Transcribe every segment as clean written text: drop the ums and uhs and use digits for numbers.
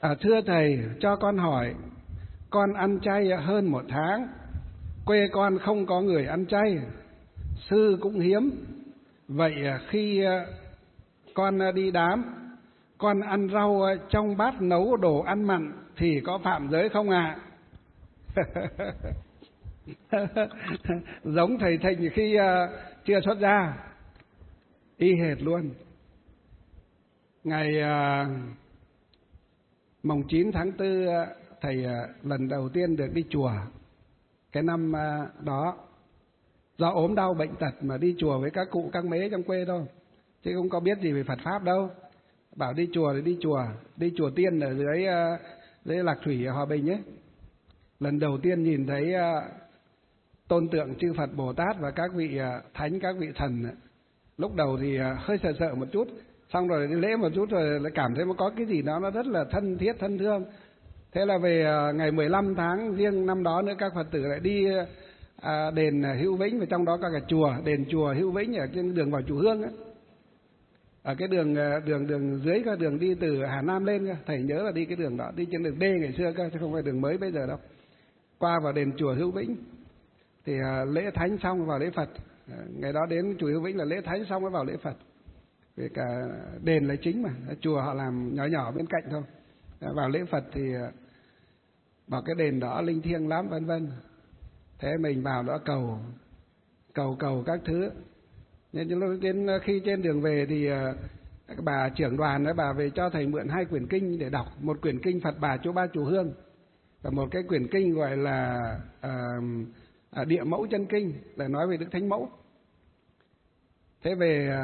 Thưa thầy, cho con hỏi, con ăn chay hơn 1 tháng, quê con không có người ăn chay, sư cũng hiếm. Vậy khi con đi đám, con ăn rau trong bát nấu đồ ăn mặn thì có phạm giới không ạ? Giống thầy Thịnh khi chưa xuất gia, y hệt luôn. Ngày mùng 9 tháng 4 thầy lần đầu tiên được đi chùa. Cái năm đó do ốm đau bệnh tật mà đi chùa với các cụ các mế trong quê thôi, chứ không có biết gì về Phật pháp đâu. Bảo đi chùa thì đi chùa Tiên ở dưới Lạc Thủy ở Hòa Bình ấy. Lần đầu tiên nhìn thấy tôn tượng chư Phật Bồ Tát và các vị thánh, các vị thần. Lúc đầu thì hơi sợ một chút, xong rồi đi lễ một chút rồi lại cảm thấy có cái gì đó nó rất là thân thiết, thân thương. Thế là về ngày 15 tháng riêng năm đó nữa, các Phật tử lại đi đền Hữu Vĩnh, và trong đó có cả chùa, đền chùa Hữu Vĩnh ở trên đường vào chùa Hương ấy. Ở cái đường dưới, cái đường đi từ Hà Nam lên cơ. Thầy nhớ là đi cái đường đó, đi trên đường D ngày xưa cơ, chứ không phải đường mới bây giờ đâu. Qua vào đền chùa Hữu Vĩnh thì lễ thánh xong vào lễ Phật. Ngày đó đến chùa Hữu Vĩnh là lễ thánh xong mới vào lễ Phật. Vì cả đền là chính mà, chùa họ làm nhỏ nhỏ bên cạnh thôi. Vào lễ Phật thì bảo cái đền đó linh thiêng lắm, vân vân. Thế mình vào đó cầu các thứ. Nên khi trên đường về thì bà trưởng đoàn ấy, bà về cho thầy mượn 2 quyển kinh để đọc. Một quyển kinh Phật Bà Chỗ Ba Chùa Hương, và một cái quyển kinh gọi là Địa Mẫu Chân Kinh, là nói về Đức Thánh Mẫu. Thế về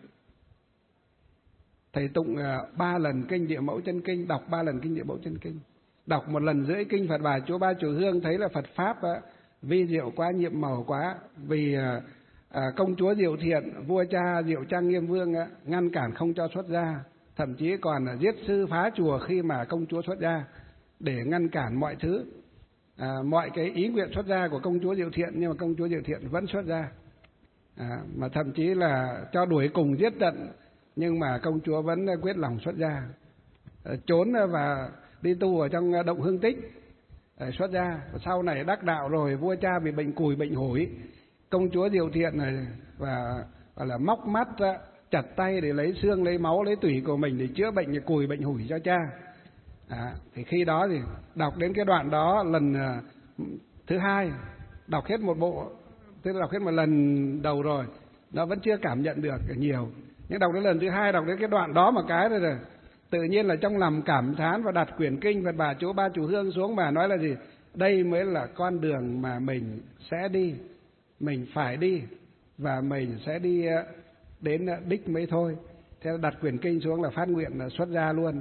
thầy tụng 3 lần kinh Địa Mẫu Chân Kinh, đọc 3 lần kinh Địa Mẫu Chân Kinh, đọc 1 lần rưỡi kinh Phật Bà Chỗ Ba Chùa Hương, thấy là Phật pháp vi diệu quá, nhiệm màu quá. Vì công chúa Diệu Thiện, vua cha Diệu Trang Nghiêm Vương ngăn cản không cho xuất gia, thậm chí còn giết sư phá chùa khi mà công chúa xuất gia, để ngăn cản mọi thứ, mọi cái ý nguyện xuất gia của công chúa Diệu Thiện. Nhưng mà công chúa Diệu Thiện vẫn xuất gia, mà thậm chí là cho đuổi cùng giết tận, nhưng mà công chúa vẫn quyết lòng xuất gia, trốn và đi tu ở trong động Hương Tích, xuất gia. Sau này đắc đạo rồi, vua cha bị bệnh cùi bệnh hủi, công chúa Diệu Thiện này và là móc mắt ra, chặt tay để lấy xương, lấy máu, lấy tủy của mình để chữa bệnh cùi bệnh hủi cho cha. Thì khi đó thì đọc đến cái đoạn đó lần thứ 2, đọc hết một bộ, tức là đọc hết 1 lần đầu rồi, nó vẫn chưa cảm nhận được nhiều. Nhưng đọc đến lần thứ 2, đọc đến cái đoạn đó một cái rồi tự nhiên là trong lòng cảm thán, và đặt quyển kinh Phật Bà Chỗ Ba Chùa Hương xuống mà nói là gì? Đây mới là con đường mà mình sẽ đi, mình phải đi, và mình sẽ đi đến đích mới thôi. Thế đặt quyển kinh xuống là phát nguyện là xuất gia luôn.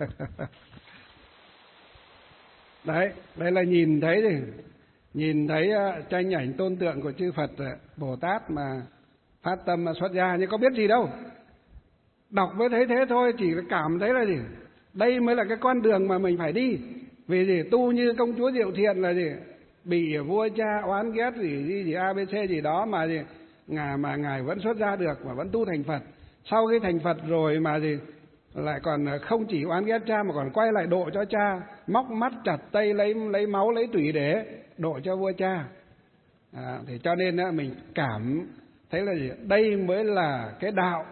Đấy, đây là nhìn thấy tranh ảnh tôn tượng của chư Phật Bồ Tát mà phát tâm xuất gia, nhưng có biết gì đâu. Đọc với thấy thế thôi, chỉ cảm thấy là gì? Đây mới là cái con đường mà mình phải đi. Vì gì? Tu như công chúa Diệu Thiện là gì? Bị vua cha oán ghét gì ABC gì đó mà gì? Ngài vẫn xuất gia được và vẫn tu thành Phật. Sau khi thành Phật rồi mà gì? Lại còn không chỉ oán ghét cha mà còn quay lại độ cho cha, móc mắt chặt tay, lấy máu, lấy tủy để độ cho vua cha. Thì cho nên mình cảm thấy là gì? Đây mới là cái đạo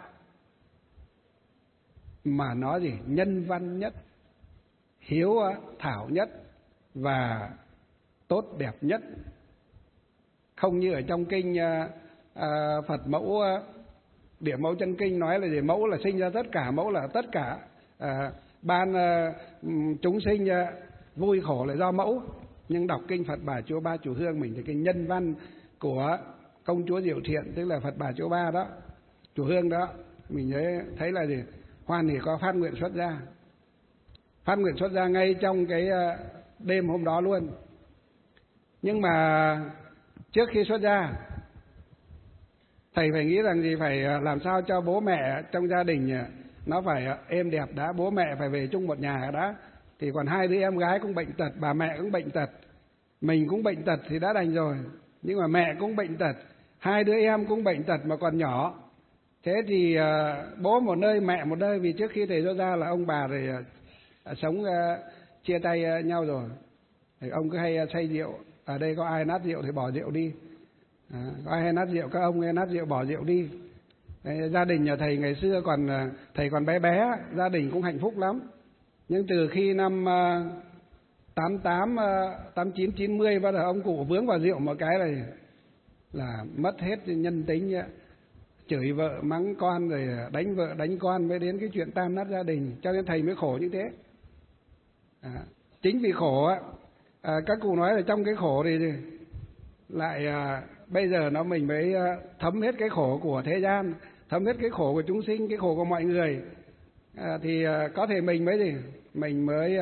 mà nó gì? Nhân văn nhất, hiếu thảo nhất và tốt đẹp nhất. Không như ở trong kinh Phật Mẫu Địa Mẫu Chân Kinh nói là gì? Mẫu là sinh ra tất cả, mẫu là tất cả, ban chúng sinh vui khổ là do mẫu. Nhưng đọc kinh Phật Bà Chỗ Ba Chùa Hương mình thì cái nhân văn của công chúa Diệu Thiện, tức là Phật Bà Chỗ Ba đó, Chùa Hương đó, mình thấy là gì? Hoan hỉ có phát nguyện xuất gia. Phát nguyện xuất gia ngay trong cái đêm hôm đó luôn. Nhưng mà trước khi xuất gia, thầy phải nghĩ rằng gì? Phải làm sao cho bố mẹ trong gia đình nó phải êm đẹp đã. Bố mẹ phải về chung một nhà đã. Thì còn 2 đứa em gái cũng bệnh tật, bà mẹ cũng bệnh tật, mình cũng bệnh tật thì đã đành rồi. Nhưng mà mẹ cũng bệnh tật, 2 đứa em cũng bệnh tật mà còn nhỏ. Thế thì bố một nơi, mẹ một nơi. Vì trước khi thầy xuất gia là ông bà rồi sống chia tay nhau rồi. Thì ông cứ hay say rượu, ở đây có ai nát rượu thì bỏ rượu đi, có ai hay nát rượu, các ông hay nát rượu bỏ rượu đi. Đấy, gia đình nhà thầy ngày xưa thầy còn bé bé, gia đình cũng hạnh phúc lắm. Nhưng từ khi năm 88, 89, 90 bắt đầu ông cụ vướng vào rượu một cái này là mất hết nhân tính, chửi vợ mắng con rồi đánh vợ đánh con, mới đến cái chuyện tan nát gia đình. Cho nên thầy mới khổ như thế. Chính vì khổ các cụ nói là trong cái khổ thì lại bây giờ mình mới thấm hết cái khổ của thế gian, thấm hết cái khổ của chúng sinh, cái khổ của mọi người, thì có thể mình mới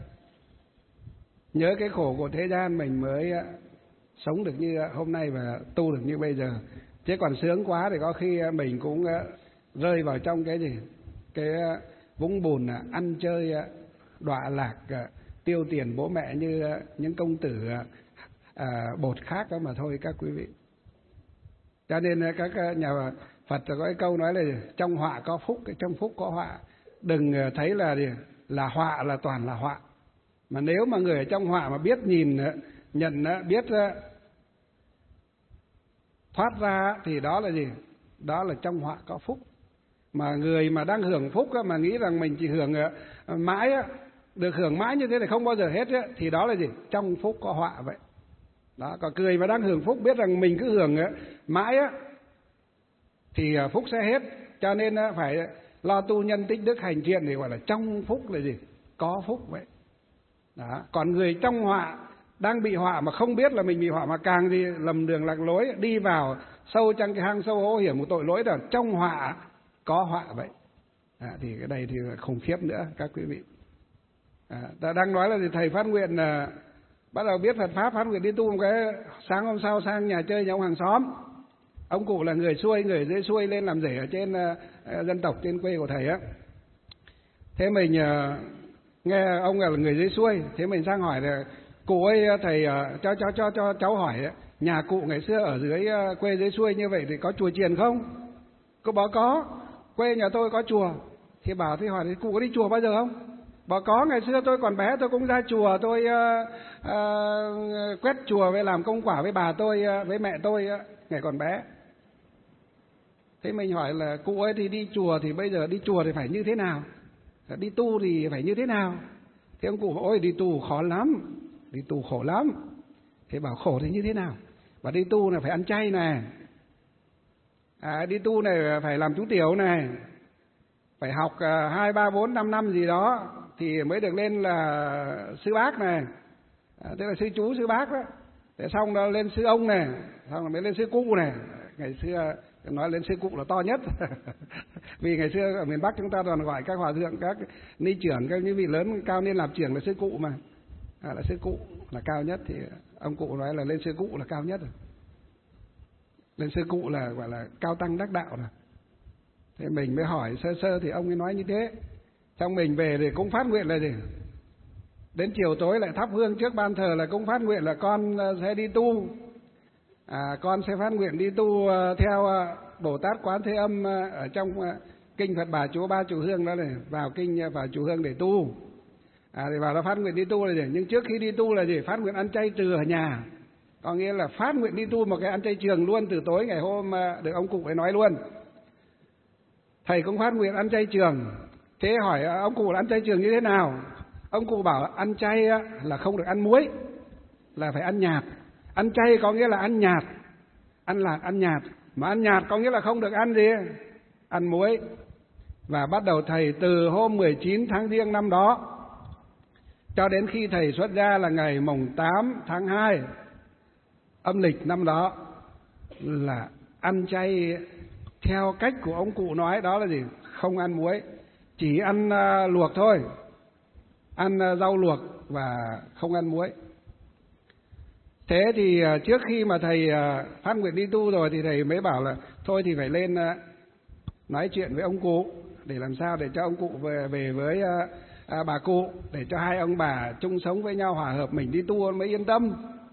nhớ cái khổ của thế gian, mình mới sống được như hôm nay và tu được như bây giờ. Chứ còn sướng quá thì có khi mình cũng rơi vào trong cái vũng bùn ăn chơi đọa lạc, tiêu tiền bố mẹ như những công tử bột khác đó mà thôi các quý vị. Cho nên các nhà Phật có cái câu nói là trong họa có phúc, trong phúc có họa. Đừng thấy là họa là toàn là họa. Mà nếu mà người ở trong họa mà biết nhìn, nhận, biết thoát ra thì đó là gì? Đó là trong họa có phúc. Mà người mà đang hưởng phúc mà nghĩ rằng mình chỉ hưởng mãi, được hưởng mãi như thế này không bao giờ hết thì đó là gì? Trong phúc có họa vậy. Đó, còn người mà đang hưởng phúc biết rằng mình cứ hưởng mãi thì phúc sẽ hết. Cho nên phải lo tu nhân tích đức hành thiện thì gọi là trong phúc là gì? Có phúc vậy. Đó. Còn người trong họa, đang bị họa mà không biết là mình bị họa, mà càng đi lầm đường lạc lối, đi vào sâu trong cái hang sâu hố hiểm một tội lỗi, là trong họa có họa vậy. Thì cái đây thì khủng khiếp nữa các quý vị. Ta đang nói là thầy phát nguyện bắt đầu biết Phật pháp, phát nguyện đi tu một cái, sáng hôm sau sang nhà chơi nhà ông hàng xóm. Ông cụ là người xuôi, người dưới xuôi lên làm rể ở trên dân tộc trên quê của thầy á. Thế mình nghe ông là người dưới xuôi, thế mình sang hỏi là cụ ơi, thầy cho cháu hỏi, nhà cụ ngày xưa ở dưới quê dưới xuôi như vậy thì có chùa chiền không? Cô bảo có, quê nhà tôi có chùa. Thì bảo thì hỏi thì cụ có đi chùa bao giờ không? Bảo có, ngày xưa tôi còn bé tôi cũng ra chùa, tôi quét chùa với làm công quả với bà tôi, với mẹ tôi ngày còn bé. Thế mình hỏi là cụ ơi thì đi chùa thì bây giờ đi chùa thì phải như thế nào? Đi tu thì phải như thế nào? Thế ông cụ bảo ôi đi tu khó lắm, đi tu khổ lắm. Thế bảo khổ thì như thế nào? Bảo đi tu là phải ăn chay này, đi tu này phải làm chú tiểu này, phải học 2, 3, 4, 5 năm gì đó thì mới được lên là sư bác này, tức là sư chú sư bác đó. Để xong đó lên sư ông này, xong rồi mới lên sư cụ này. Ngày xưa nói lên sư cụ là to nhất. Vì ngày xưa ở miền Bắc chúng ta toàn gọi các hòa thượng, các ni trưởng, các những vị lớn cao niên làm trưởng là sư cụ mà. Là sư cụ là cao nhất, thì ông cụ nói là lên sư cụ là cao nhất rồi. Lên sư cụ là gọi là cao tăng đắc đạo rồi. Thế mình mới hỏi sơ sơ thì ông ấy nói như thế. Xong mình về thì cũng phát nguyện là gì? Đến chiều tối lại thắp hương trước ban thờ là cũng phát nguyện là con sẽ đi tu. Con sẽ phát nguyện đi tu theo Bồ Tát Quán Thế Âm ở trong kinh Phật Bà Chúa Ba Chùa Hương đó này, vào kinh vào chùa Hương để tu. Thì vào đó phát nguyện đi tu là gì? Nhưng trước khi đi tu là gì? Phát nguyện ăn chay từ ở nhà. Có nghĩa là phát nguyện đi tu một cái ăn chay trường luôn từ tối ngày hôm được ông cụ ấy nói luôn. Thầy cũng phát nguyện ăn chay trường. Thế hỏi ông cụ là ăn chay trường như thế nào? Ông cụ bảo ăn chay là không được ăn muối, là phải ăn nhạt. Ăn chay có nghĩa là ăn nhạt, ăn lạc, ăn nhạt. Mà ăn nhạt có nghĩa là không được ăn gì? Ăn muối. Và bắt đầu thầy từ hôm 19 tháng Giêng năm đó cho đến khi thầy xuất gia là ngày mùng 8 tháng 2 âm lịch năm đó là ăn chay theo cách của ông cụ nói, đó là gì? Không ăn muối, chỉ ăn luộc thôi, ăn rau luộc và không ăn muối. Thế thì trước khi mà thầy phát nguyện đi tu rồi thì thầy mới bảo là thôi thì phải lên nói chuyện với ông cụ để làm sao để cho ông cụ về với bà cụ, để cho hai ông bà chung sống với nhau hòa hợp, mình đi tu mới yên tâm.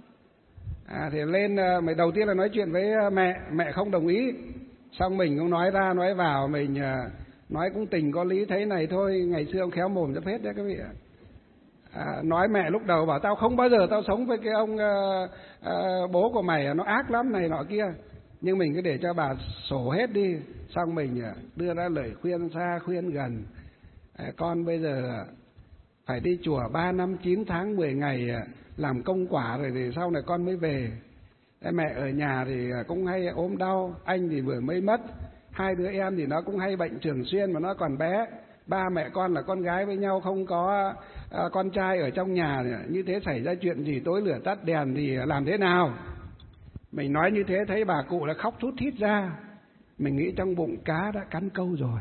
Thì lên mình đầu tiên là nói chuyện với mẹ không đồng ý, xong mình cũng nói ra nói vào, mình nói cũng tình có lý, thấy này thôi, ngày xưa ông khéo mồm rất hết đấy các vị ạ. nói mẹ lúc đầu bảo tao không bao giờ tao sống với cái ông bố của mày, nó ác lắm này nọ kia. Nhưng mình cứ để cho bà sổ hết đi, xong mình đưa ra lời khuyên xa khuyên gần. Con bây giờ phải đi chùa 3 năm 9 tháng 10 ngày làm công quả rồi thì sau này con mới về. Mẹ ở nhà thì cũng hay ốm đau, anh thì vừa mới mất, 2 đứa em thì nó cũng hay bệnh thường xuyên mà nó còn bé. Ba mẹ con là con gái với nhau, không có con trai ở trong nhà, như thế xảy ra chuyện gì tối lửa tắt đèn thì làm thế nào? Mình nói như thế thấy bà cụ là khóc thút thít ra. Mình nghĩ trong bụng cá đã cắn câu rồi.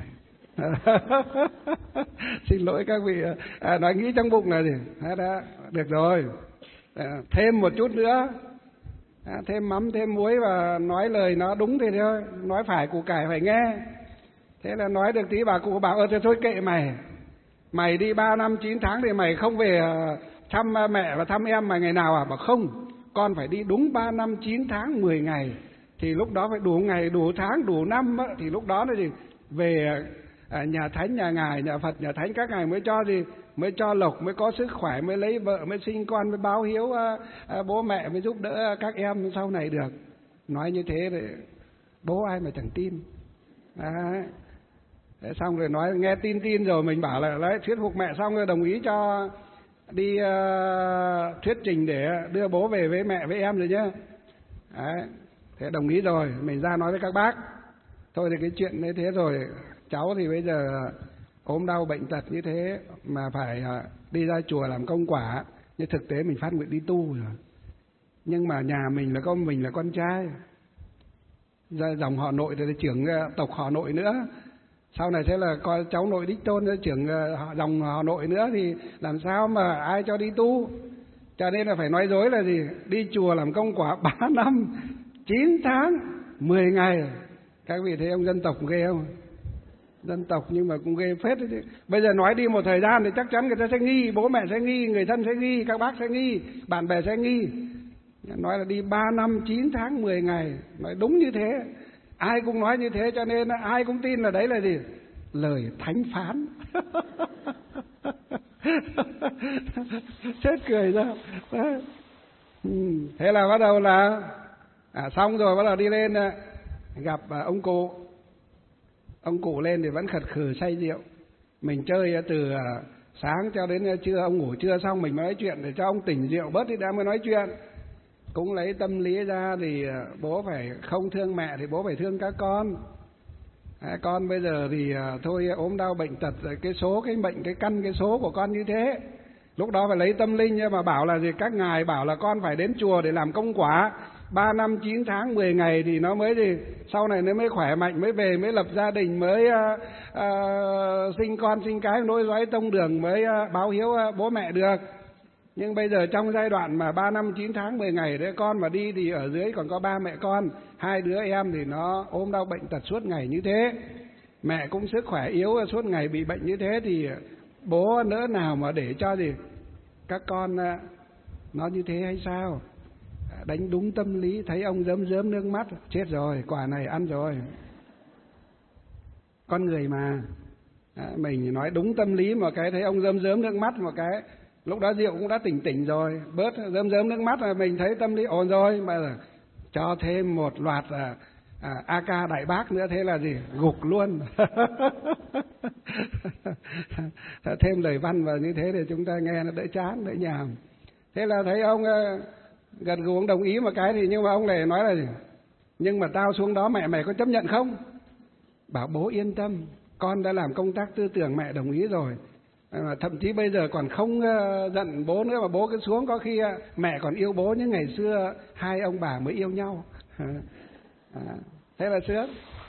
Xin lỗi các vị, nói nghĩ trong bụng là gì? Đã được rồi, thêm một chút nữa, thêm mắm thêm muối và nói lời nó đúng thì thôi, nói phải củ cải phải nghe. Thế là nói được tí bà cụ bảo thôi kệ mày, mày đi 3 năm 9 tháng thì mày không về thăm mẹ và thăm em mày ngày nào à? Bảo không, con phải đi đúng 3 năm 9 tháng 10 ngày, thì lúc đó phải đủ ngày, đủ tháng, đủ năm á, thì lúc đó là gì? Về nhà thánh, nhà ngài, nhà Phật, nhà thánh các ngài mới cho gì? Mới cho lộc, mới có sức khỏe, mới lấy vợ, mới sinh con, mới báo hiếu bố mẹ, mới giúp đỡ các em sau này được. Nói như thế thì bố ai mà chẳng tin. Thế xong rồi nói nghe tin rồi mình bảo là đấy, thuyết phục mẹ xong rồi đồng ý cho đi thuyết trình để đưa bố về với mẹ với em rồi nhá. Đấy, thế đồng ý rồi, mình ra nói với các bác. Thôi thì cái chuyện như thế rồi, cháu thì bây giờ ốm đau bệnh tật như thế mà phải đi ra chùa làm công quả, nhưng thực tế mình phát nguyện đi tu rồi. Nhưng mà nhà mình là mình là con trai, dòng họ Nội thì trưởng tộc họ Nội nữa, sau này sẽ là con cháu nội đích tôn trưởng dòng họ Nội nữa, thì làm sao mà ai cho đi tu. Cho nên là phải nói dối là gì? Đi chùa làm công quả 3 năm 9 tháng 10 ngày. Các vị thấy ông dân tộc ghê không? Dân tộc nhưng mà cũng ghê phết đấy chứ. Bây giờ nói đi một thời gian thì chắc chắn người ta sẽ nghi, bố mẹ sẽ nghi, người thân sẽ nghi, các bác sẽ nghi, bạn bè sẽ nghi. Nói là đi 3 năm 9 tháng 10 ngày, nói đúng như thế. Ai cũng nói như thế, cho nên ai cũng tin là đấy là gì? Lời thánh phán. Chết cười ra. Thế là bắt đầu là xong rồi bắt đầu đi lên gặp ông cụ. Ông cụ lên thì vẫn khật khừ say rượu. Mình chơi từ sáng cho đến trưa, ông ngủ trưa xong mình mới nói chuyện để cho ông tỉnh rượu bớt đi đã mới nói chuyện. Cũng lấy tâm lý ra thì bố phải không thương mẹ thì bố phải thương các con. Con bây giờ thì thôi ốm đau bệnh tật, cái số, cái bệnh, cái căn, cái số của con như thế. Lúc đó phải lấy tâm linh, nhưng mà bảo là gì? Các ngài bảo là con phải đến chùa để làm công quả 3 năm 9 tháng 10 ngày thì nó mới gì? Sau này nó mới khỏe mạnh, mới về, mới lập gia đình, mới sinh con sinh cái, nối dõi tông đường, mới báo hiếu bố mẹ được. Nhưng bây giờ trong giai đoạn mà 3 năm 9 tháng 10 ngày đấy, con mà đi thì ở dưới còn có ba mẹ con, 2 đứa em thì nó ốm đau bệnh tật suốt ngày như thế, mẹ cũng sức khỏe yếu suốt ngày bị bệnh như thế, thì bố nỡ nào mà để cho gì các con nó như thế hay sao? Đánh đúng tâm lý, thấy ông rớm nước mắt, chết rồi, quả này ăn rồi. Con người mà, mình nói đúng tâm lý một cái, thấy ông rớm nước mắt một cái, lúc đó rượu cũng đã tỉnh rồi, bớt rớm nước mắt là mình thấy tâm lý ổn rồi, mà cho thêm một loạt AK Đại Bác nữa, thế là gì? Gục luôn. Thêm lời văn vào như thế để chúng ta nghe nó đỡ chán, đỡ nhàm. Thế là thấy ông gật gù, ông đồng ý một cái, thì nhưng mà ông lại nói là gì? Nhưng mà tao xuống đó mẹ mày có chấp nhận không? Bảo bố yên tâm, con đã làm công tác tư tưởng, mẹ đồng ý rồi. Thậm chí bây giờ còn không giận bố nữa, mà bố cứ xuống có khi mẹ còn yêu bố như ngày xưa 2 ông bà mới yêu nhau. Thế là sướng.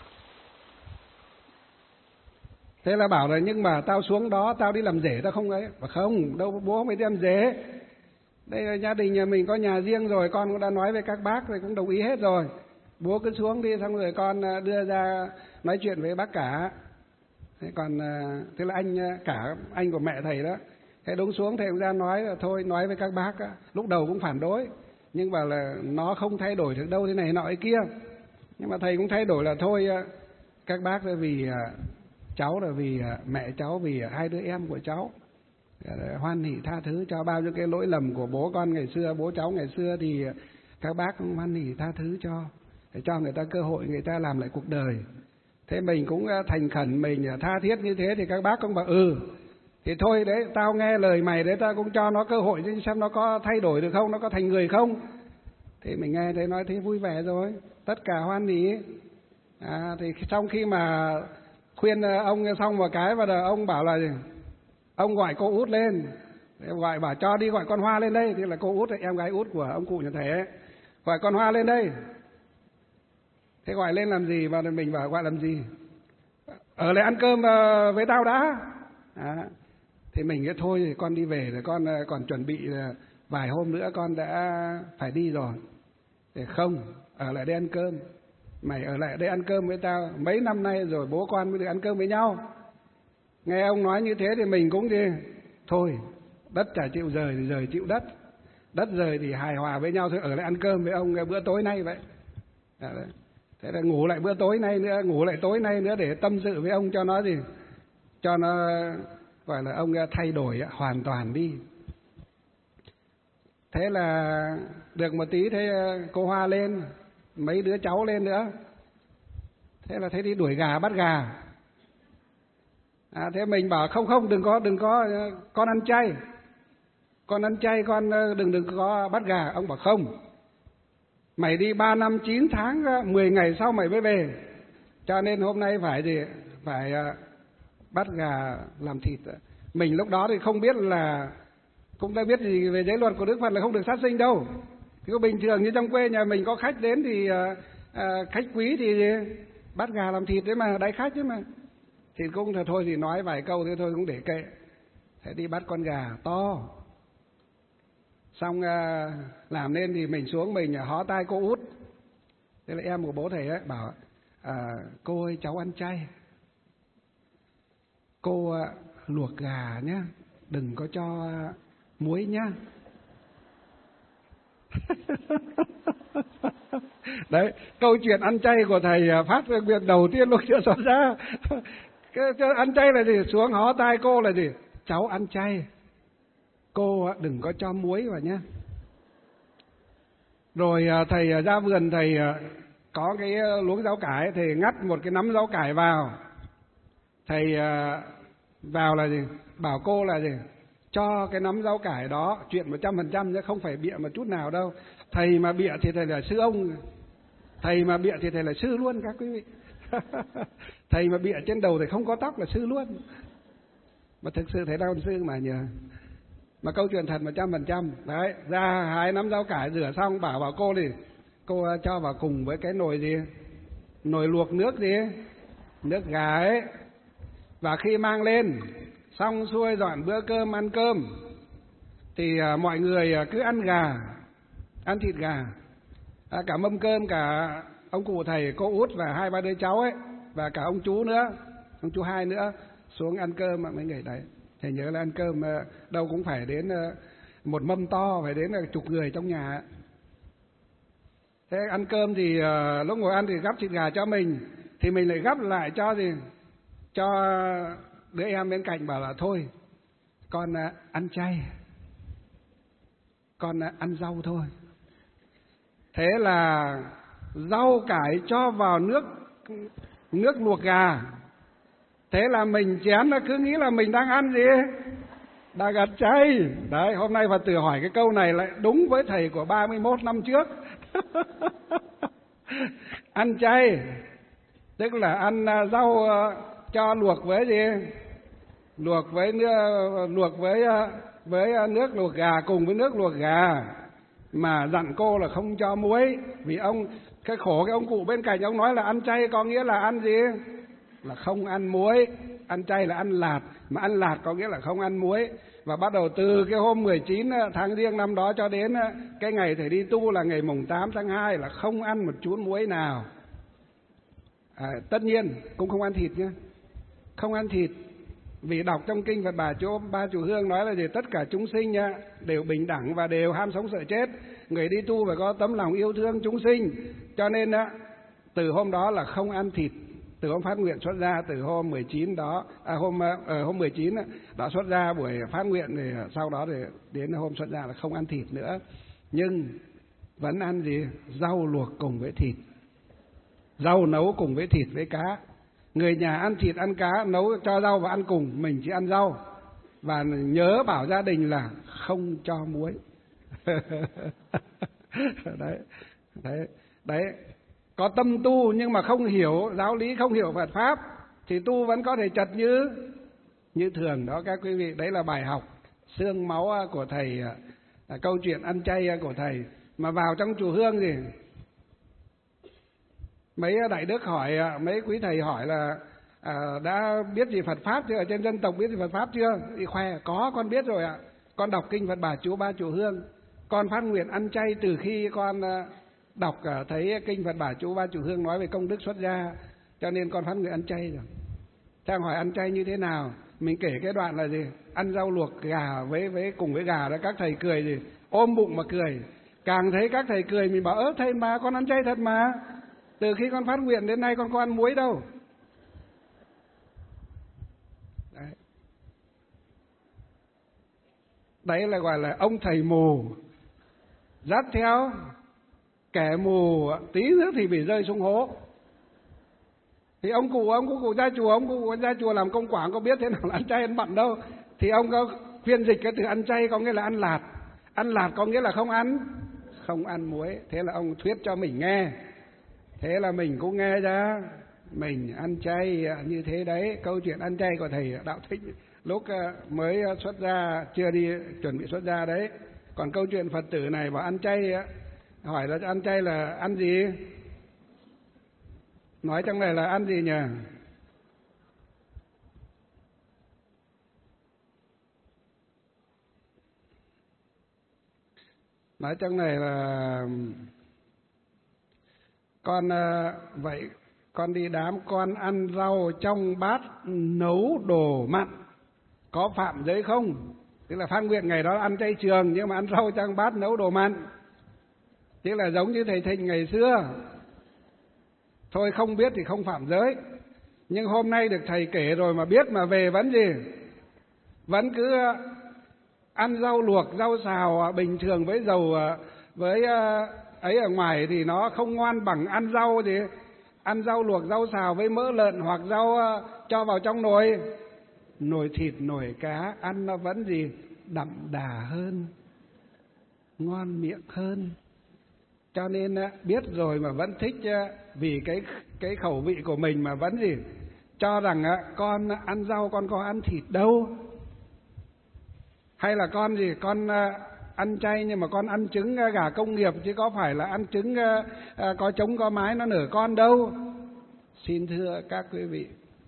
Thế là bảo là nhưng mà tao xuống đó tao đi làm rể tao không ấy. Bảo không, đâu bố không phải đi làm rể. Đây là gia đình nhà mình có nhà riêng rồi, con cũng đã nói với các bác rồi, cũng đồng ý hết rồi. Bố cứ xuống đi, xong rồi con đưa ra nói chuyện với bác cả. Thế còn tức là anh của mẹ thầy đó. Thế đúng xuống thầy cũng ra nói là thôi, nói với các bác đó. Lúc đầu cũng phản đối, nhưng bảo là nó không thay đổi được đâu, thế này nọ ấy kia. Nhưng mà thầy cũng thay đổi là thôi, các bác là vì cháu, là vì mẹ cháu, vì 2 đứa em của cháu. hoan hỉ tha thứ cho bao nhiêu cái lỗi lầm của bố con ngày xưa, bố cháu ngày xưa, thì các bác cũng hoan hỉ tha thứ để cho người ta cơ hội, người ta làm lại cuộc đời. Thế mình cũng thành khẩn, mình tha thiết như thế thì các bác cũng bảo thì thôi đấy, tao nghe lời mày đấy, tao cũng cho nó cơ hội xem nó có thay đổi được không, nó có thành người không. Thì mình nghe thấy nói thế vui vẻ rồi, tất cả hoan hỉ. Thì trong khi mà khuyên ông xong một cái, và ông bảo là ông gọi cô út lên, bảo cho đi gọi con Hoa lên đây. Thì là cô út, em gái út của ông cụ nhà thầy ấy, gọi con Hoa lên đây. Thế gọi lên làm gì? Và mình bảo gọi làm gì? Ở lại ăn cơm với tao đã. Thì mình nói thôi thì con đi về rồi, con còn chuẩn bị vài hôm nữa con đã phải đi rồi. Thì không, ở lại đây ăn cơm. Mày ở lại đây ăn cơm với tao, mấy năm nay rồi bố con mới được ăn cơm với nhau. Nghe ông nói như thế thì mình cũng đi, thôi đất chả chịu rời thì rời chịu đất, đất rời thì hài hòa với nhau thôi, ở lại ăn cơm với ông bữa tối nay vậy. Thế là ngủ lại bữa tối nay nữa, ngủ lại tối nay nữa để tâm sự với ông cho nó gì, cho nó gọi là ông thay đổi hoàn toàn đi. Thế là được một tí, thế cô Hoa lên, mấy đứa cháu lên nữa. Thế là thấy đi đuổi gà bắt gà. Thế mình bảo không, đừng có, con ăn chay, con đừng có bắt gà. Ông bảo không, mày đi 3 năm 9 tháng 10 ngày sau mày mới về, cho nên hôm nay phải bắt gà làm thịt. Mình lúc đó thì không biết là, cũng đã biết gì về giới luật của Đức Phật là không được sát sinh đâu. Thì bình thường như trong quê nhà mình có khách đến thì khách quý thì bắt gà làm thịt đấy mà, đãi khách chứ mà. Thì cũng thôi thì nói vài câu thế thôi, cũng để kệ. Thế đi bắt con gà to. Xong làm nên thì mình xuống, mình hó tai cô út. Thế là em của bố thầy ấy bảo cô ơi, cháu ăn chay, cô luộc gà nhá, đừng có cho muối nhá. Đấy, câu chuyện ăn chay của thầy phát nguyện đầu tiên lúc chưa xuất ra. Cái ăn chay là gì? Xuống hó tai cô là gì? Cháu ăn chay, cô đừng có cho muối vào nhá. Rồi thầy ra vườn, thầy có cái luống rau cải, thầy ngắt một cái nắm rau cải vào. Thầy vào là gì? Bảo cô là gì? Cho cái nắm rau cải đó, chuyện 100% chứ không phải bịa một chút nào đâu. Thầy mà bịa thì thầy là sư ông, thầy mà bịa thì thầy là sư luôn các quý vị. Thầy mà bịa trên đầu thì không có tóc là sư luôn. Mà thực sự thầy đang sư mà nhờ. Mà câu chuyện thật 100%. Đấy, ra hái nắm rau cải rửa xong bảo cô thì cô cho vào cùng với cái nồi gì? Nồi luộc nước gì? Nước gà ấy. Và khi mang lên xong xuôi dọn bữa cơm, ăn cơm thì mọi người cứ ăn gà, ăn thịt gà. Cả mâm cơm, cả ông cụ thầy, cô út và 2-3 đứa cháu ấy, và cả ông chú nữa, ông chú hai nữa xuống ăn cơm mấy người đấy. Thầy nhớ là ăn cơm đâu cũng phải đến một mâm to, phải đến chục người trong nhà. Thế ăn cơm thì lúc ngồi ăn thì gắp thịt gà cho mình, thì mình lại gắp lại cho gì? Cho đứa em bên cạnh, bảo là thôi con ăn chay, con ăn rau thôi. Thế là rau cải cho vào nước luộc gà. Thế là mình chén nó cứ nghĩ là mình đang ăn gì? Đang ăn chay. Đấy, hôm nay Phật tử hỏi cái câu này lại đúng với thầy của 31 năm trước. Ăn chay tức là ăn rau cho luộc với gì? Luộc với nước luộc gà, cùng với nước luộc gà. Mà dặn cô là không cho muối, vì cái ông cụ bên cạnh ông nói là ăn chay có nghĩa là ăn gì? Là không ăn muối. Ăn chay là ăn lạt, mà ăn lạt có nghĩa là không ăn muối. Và bắt đầu từ cái hôm 19 tháng Giêng năm đó cho đến cái ngày thầy đi tu là ngày mùng 8 tháng 2 là không ăn một chút muối nào. Tất nhiên cũng không ăn thịt nhé, không ăn thịt. Vì đọc trong kinh Phật Ba Chủ Hương nói là gì? Tất cả chúng sinh nha, đều bình đẳng và đều ham sống sợ chết. Người đi tu phải có tấm lòng yêu thương chúng sinh. Cho nên từ hôm đó là không ăn thịt, từ hôm phát nguyện xuất gia, từ hôm 19 đó, hôm 19 đó xuất gia buổi phát nguyện, thì sau đó thì đến hôm xuất gia là không ăn thịt nữa, nhưng vẫn ăn gì? Rau luộc cùng với thịt, rau nấu cùng với thịt với cá. Người nhà ăn thịt ăn cá, nấu cho rau và ăn cùng, mình chỉ ăn rau, và nhớ bảo gia đình là không cho muối. Đấy, có tâm tu nhưng mà không hiểu giáo lý, không hiểu Phật pháp thì tu vẫn có thể chật như thường đó các quý vị. Đấy là bài học xương máu của thầy, câu chuyện ăn chay của thầy. Mà vào trong chùa Hương thì mấy đại đức hỏi, mấy quý thầy hỏi là đã biết gì Phật pháp chưa, ở trên dân tộc biết gì Phật pháp chưa? Thì khoe, có, con biết rồi ạ. Con đọc kinh Phật Bà Chú Ba Chùa Hương, con phát nguyện ăn chay từ khi con đọc thấy kinh Phật Bà Chú Ba Chùa Hương nói về công đức xuất gia, cho nên con phát nguyện ăn chay rồi. Trang hỏi ăn chay như thế nào? Mình kể cái đoạn là gì? Ăn rau luộc gà với cùng với gà đó, các thầy cười gì? Ôm bụng mà cười. Càng thấy các thầy cười mình bảo thầy mà con ăn chay thật mà. Từ khi con phát nguyện đến nay con có ăn muối đâu. Đấy là gọi là ông thầy mù dắt theo kẻ mù tí nữa thì bị rơi xuống hố. Thì ông cụ ra chùa, ông cụ ra chùa làm công quảng có biết thế nào là ăn chay ăn mặn đâu. Thì ông có phiên dịch cái từ ăn chay có nghĩa là ăn lạt. Ăn lạt có nghĩa là không ăn muối. Thế là ông thuyết cho mình nghe. Thế là mình cũng nghe ra, mình ăn chay như thế đấy. Câu chuyện ăn chay của thầy Đạo Thích lúc mới xuất gia, chưa đi chuẩn bị xuất gia đấy. Còn câu chuyện Phật tử này bảo ăn chay, hỏi là ăn chay là ăn gì? Nói trong này là ăn gì nhỉ? Nói trong này là con vậy con đi đám con ăn rau trong bát nấu đồ mặn có phạm giới không? Tức là phát nguyện ngày đó ăn chay trường nhưng mà ăn rau trong bát nấu đồ mặn, tức là giống như thầy Thịnh ngày xưa. Thôi không biết thì không phạm giới, nhưng hôm nay được thầy kể rồi mà biết mà về vẫn gì? Vẫn cứ ăn rau luộc, rau xào bình thường với dầu với ấy ở ngoài thì nó không ngoan bằng ăn rau gì? Ăn rau luộc, rau xào với mỡ lợn hoặc rau cho vào trong nồi thịt, nồi cá, ăn nó vẫn gì? Đậm đà hơn, ngon miệng hơn. Cho nên biết rồi mà vẫn thích, vì cái khẩu vị của mình mà vẫn gì? Cho rằng con ăn rau con có ăn thịt đâu. Hay là con gì? Con ăn chay nhưng mà con ăn trứng gà công nghiệp chứ có phải là ăn trứng có trống có mái nó nở con đâu. Xin thưa các quý vị,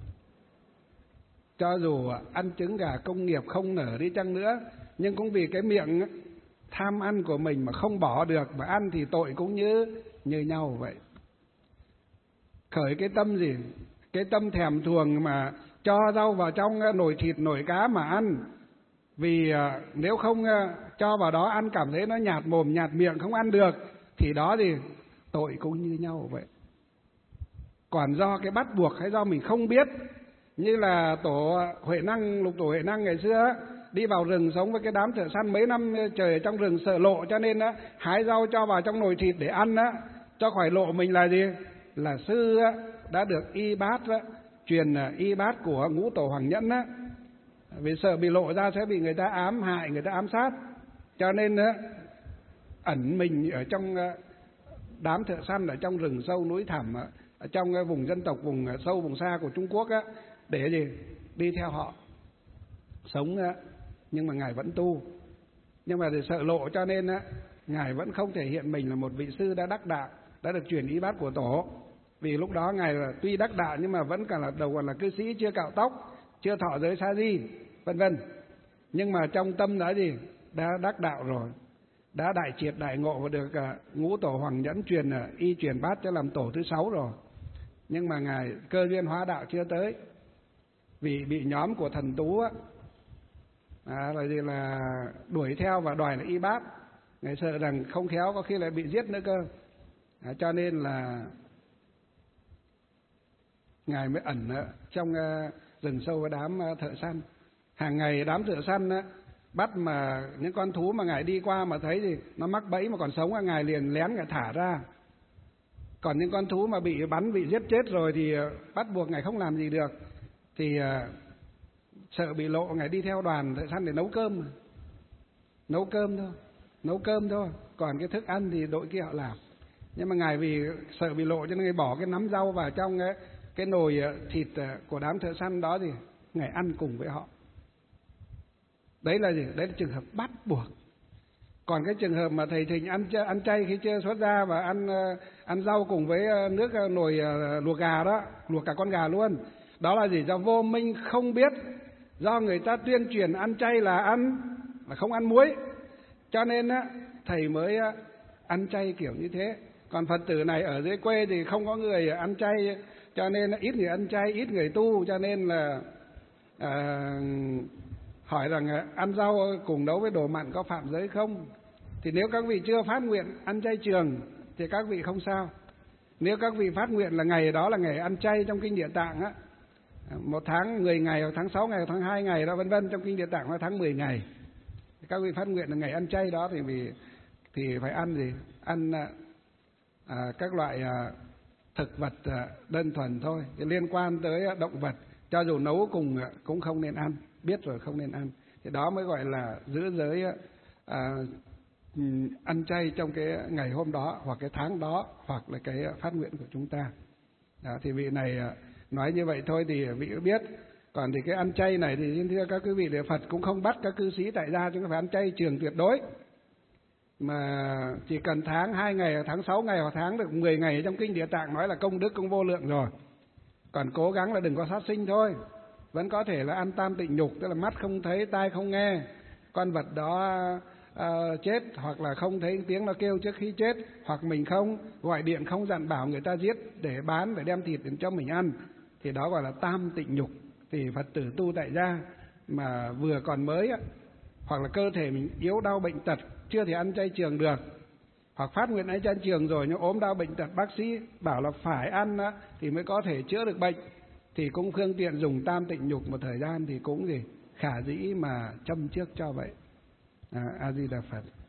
cho dù ăn trứng gà công nghiệp không nở đi chăng nữa, nhưng cũng vì cái miệng tham ăn của mình mà không bỏ được, mà ăn thì tội cũng như nhau vậy. Khởi cái tâm gì? Cái tâm thèm thuồng mà cho rau vào trong nồi thịt, nồi cá mà ăn. Vì nếu không cho vào đó ăn cảm thấy nó nhạt mồm, nhạt miệng, không ăn được, thì đó thì tội cũng như nhau vậy. Còn do cái bắt buộc hay do mình không biết, như là tổ Huệ Năng, lục tổ Huệ Năng ngày xưa đi vào rừng sống với cái đám thợ săn mấy năm trời ở trong rừng sợ lộ, cho nên hái rau cho vào trong nồi thịt để ăn cho khỏi lộ mình là gì? Là sư đã được y bát truyền y bát của ngũ tổ Hoàng Nhẫn vì sợ bị lộ ra sẽ bị người ta ám hại, người ta ám sát, cho nên ẩn mình ở trong đám thợ săn ở trong rừng sâu núi thẳm, ở trong vùng dân tộc vùng sâu vùng xa của Trung Quốc để gì? Đi theo họ sống, nhưng mà ngài vẫn tu. Nhưng mà để sợ lộ cho nên ngài vẫn không thể hiện mình là một vị sư đã đắc đạo, đã được truyền y bát của tổ. Vì lúc đó ngài là tuy đắc đạo nhưng mà vẫn còn là đầu còn là cư sĩ, chưa cạo tóc, chưa thọ giới sa di, vân vân. Nhưng mà trong tâm đã gì? Đã đắc đạo rồi, đã đại triệt đại ngộ và được ngũ tổ Hoàng Nhẫn truyền y truyền bát cho làm tổ thứ 6 rồi. Nhưng mà ngài cơ duyên hóa đạo chưa tới, vì bị nhóm của thần tú là đuổi theo và đòi là y bát. Ngài sợ rằng không khéo có khi lại bị giết nữa cơ. Cho nên là Ngài mới ẩn trong rừng sâu với đám thợ săn. Hàng ngày đám thợ săn bắt mà những con thú mà Ngài đi qua mà thấy thì nó mắc bẫy mà còn sống, Ngài liền lén Ngài thả ra. Còn những con thú mà bị bắn, bị giết chết rồi thì bắt buộc Ngài không làm gì được. Thì sợ bị lộ, Ngài đi theo đoàn thợ săn để nấu cơm. Nấu cơm thôi. Còn cái thức ăn thì đội kia họ làm. Nhưng mà Ngài vì sợ bị lộ cho nên Ngài bỏ cái nắm rau vào trong cái nồi thịt của đám thợ săn đó thì Ngài ăn cùng với họ. Đấy là gì? Đấy là trường hợp bắt buộc. Còn cái trường hợp mà thầy Thịnh ăn chay khi chưa xuất gia và ăn rau cùng với nước nồi luộc gà đó, luộc cả con gà luôn. Đó là gì? Do vô minh không biết, do người ta tuyên truyền ăn chay là không ăn muối, cho nên thầy mới ăn chay kiểu như thế. Còn Phật tử này ở dưới quê thì không có người ăn chay, cho nên ít người ăn chay, ít người tu, cho nên là hỏi rằng ăn rau cùng nấu với đồ mặn có phạm giới không? Thì nếu các vị chưa phát nguyện ăn chay trường thì các vị không sao. Nếu các vị phát nguyện là ngày đó là ngày ăn chay trong Kinh Địa Tạng á, 1 tháng 10 ngày, hoặc tháng 6 ngày, hoặc tháng 2 ngày đó vân vân, trong Kinh Địa Tạng là tháng 10 ngày. Các vị phát nguyện là ngày ăn chay đó thì phải ăn gì? Ăn các loại thực vật đơn thuần thôi. Thì liên quan tới động vật, cho dù nấu cùng cũng không nên ăn, biết rồi không nên ăn. Thì đó mới gọi là giữ giới ăn chay trong cái ngày hôm đó, hoặc cái tháng đó, hoặc là cái phát nguyện của chúng ta. Đó, thì vị này nói như vậy thôi thì vị biết. Còn thì cái ăn chay này thì thưa các quý vị, để Phật cũng không bắt các cư sĩ tại gia chúng ta phải ăn chay trường tuyệt đối. Mà chỉ cần tháng 2 ngày, tháng 6 ngày, hoặc tháng được 10 ngày trong Kinh Địa Tạng nói là công đức cũng vô lượng rồi. Còn cố gắng là đừng có sát sinh thôi. Vẫn có thể là ăn tam tịnh nhục, tức là mắt không thấy, tai không nghe, con vật đó chết, hoặc là không thấy tiếng nó kêu trước khi chết, hoặc mình không gọi điện, không dặn bảo người ta giết để bán, để đem thịt đến cho mình ăn, thì đó gọi là tam tịnh nhục. Thì Phật tử tu tại gia mà vừa còn mới hoặc là cơ thể mình yếu đau bệnh tật, chưa thể ăn chay trường được, hoặc phát nguyện ăn chay trường rồi nhưng ốm đau bệnh tật, bác sĩ bảo là phải ăn thì mới có thể chữa được bệnh, thì cũng phương tiện dùng tam tịnh nhục một thời gian thì cũng khả dĩ mà châm trước cho vậy. A Di Đà Phật.